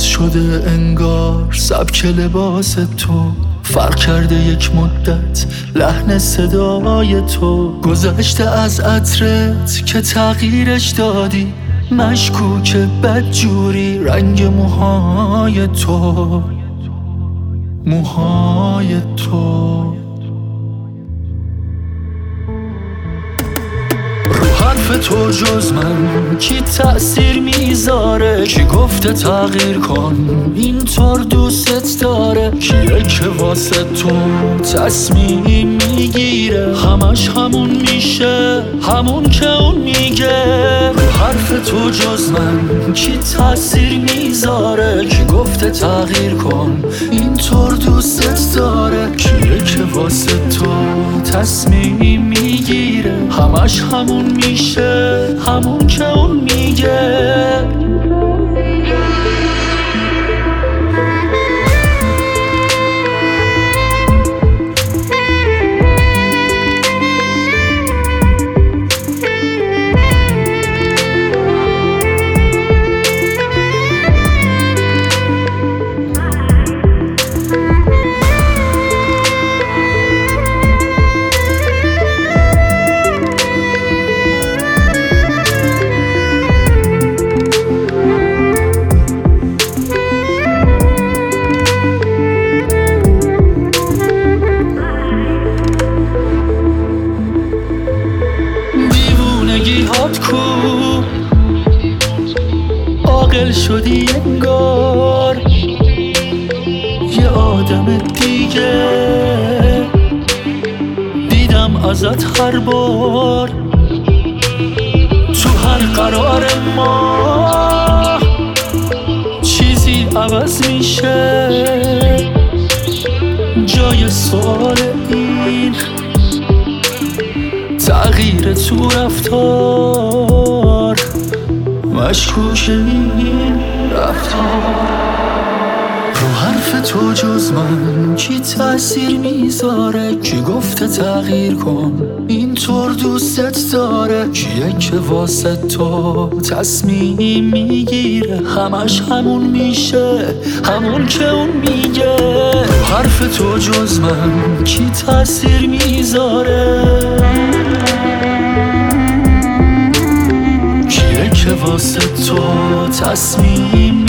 شده انگار سبک لباس تو، فرق کرده یک مدت لحن صدای تو. گذشته از عطرت که تغییرش دادی، مشکوک بدجوری رنگ موهای تو، موهای تو. حرف تو جز من کی تأثیر میذاره؟ کی گفته تغییر کن اینطور دوست داره؟ کیه که واسه تو تصمیم میگیره؟ همش همون میشه همون که اون میگه. حرف تو جز من کی تأثیر میذاره؟ کی گفته تغییر کن اینطور دوست داره؟ کیه که واسه تو تصمیم میگیره؟ همش همون میشه همون که اون میگه. کو عاقل شدی انگار یه آدم دیگه، دیدم ازت هر بار تو هر قرار ما چیزی عوض میشه. جای سوال این تغییر تو رفتار، مشکوک این رفتار. رو حرف تو جز من کی تأثیر میذاره؟ کی گفته تغییر کن اینطور دوستت داره؟ کیه که واسه تو تصمیم میگیره؟ همش همون میشه همون که اون میگه. رو حرف تو جز من کی تأثیر میذاره؟ که واسه تو تصمیم